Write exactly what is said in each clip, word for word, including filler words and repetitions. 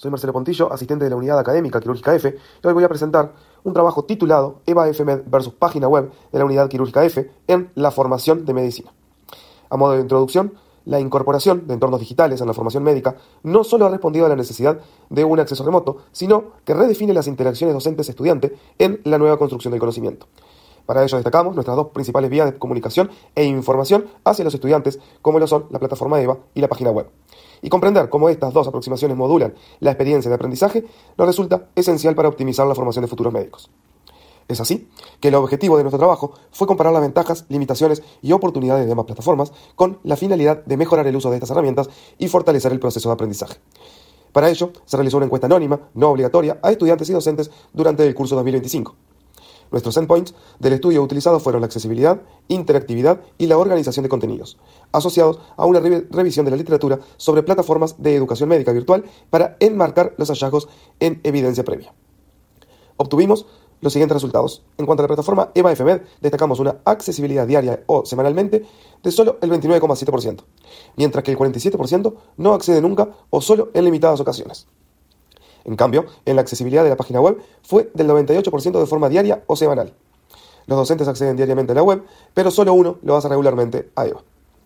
Soy Marcelo Pontillo, asistente de la Unidad Académica Quirúrgica F, y hoy voy a presentar un trabajo titulado EVA F M E D versus página web de la Unidad Quirúrgica F en la formación de medicina. A modo de introducción, la incorporación de entornos digitales en la formación médica no solo ha respondido a la necesidad de un acceso remoto, sino que redefine las interacciones docentes-estudiante en la nueva construcción del conocimiento. Para ello destacamos nuestras dos principales vías de comunicación e información hacia los estudiantes, como lo son la plataforma EVA y la página web. Y comprender cómo estas dos aproximaciones modulan la experiencia de aprendizaje nos resulta esencial para optimizar la formación de futuros médicos. Es así que el objetivo de nuestro trabajo fue comparar las ventajas, limitaciones y oportunidades de ambas plataformas con la finalidad de mejorar el uso de estas herramientas y fortalecer el proceso de aprendizaje. Para ello, se realizó una encuesta anónima, no obligatoria, a estudiantes y docentes durante el curso dos mil veinticinco. Nuestros endpoints del estudio utilizados fueron la accesibilidad, interactividad y la organización de contenidos, asociados a una re- revisión de la literatura sobre plataformas de educación médica virtual para enmarcar los hallazgos en evidencia previa. Obtuvimos los siguientes resultados. En cuanto a la plataforma EVA F M E D, destacamos una accesibilidad diaria o semanalmente de solo el veintinueve coma siete por ciento, mientras que el cuarenta y siete por ciento no accede nunca o solo en limitadas ocasiones. En cambio, en la accesibilidad de la página web fue del noventa y ocho por ciento de forma diaria o semanal. Los docentes acceden diariamente a la web, pero solo uno lo hace regularmente a EVA.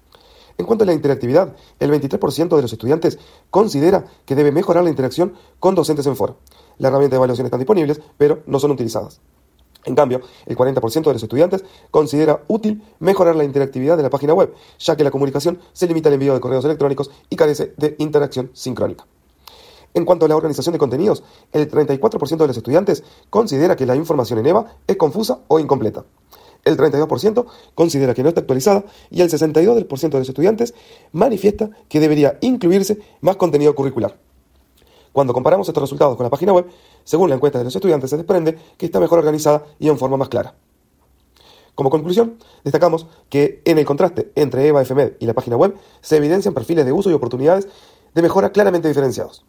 En cuanto a la interactividad, el veintitrés por ciento de los estudiantes considera que debe mejorar la interacción con docentes en foro. Las herramientas de evaluación están disponibles, pero no son utilizadas. En cambio, el cuarenta por ciento de los estudiantes considera útil mejorar la interactividad de la página web, ya que la comunicación se limita al envío de correos electrónicos y carece de interacción sincrónica. En cuanto a la organización de contenidos, el treinta y cuatro por ciento de los estudiantes considera que la información en EVA es confusa o incompleta. El treinta y dos por ciento considera que no está actualizada y el sesenta y dos por ciento de los estudiantes manifiesta que debería incluirse más contenido curricular. Cuando comparamos estos resultados con la página web, según la encuesta de los estudiantes, se desprende que está mejor organizada y en forma más clara. Como conclusión, destacamos que en el contraste entre EVA F M E D y la página web se evidencian perfiles de uso y oportunidades de mejora claramente diferenciados.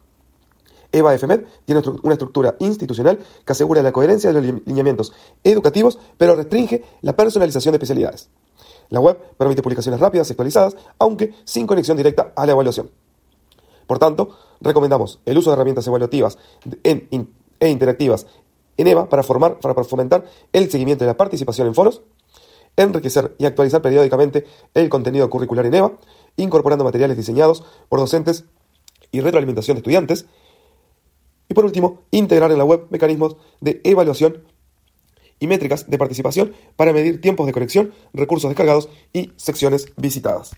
EVA F M E D tiene una estructura institucional que asegura la coherencia de los lineamientos educativos, pero restringe la personalización de especialidades. La web permite publicaciones rápidas y actualizadas, aunque sin conexión directa a la evaluación. Por tanto, recomendamos el uso de herramientas evaluativas en, in, e interactivas en EVA para, formar, para fomentar el seguimiento de la participación en foros, enriquecer y actualizar periódicamente el contenido curricular en EVA, incorporando materiales diseñados por docentes y retroalimentación de estudiantes, y por último, integrar en la web mecanismos de evaluación y métricas de participación para medir tiempos de conexión, recursos descargados y secciones visitadas.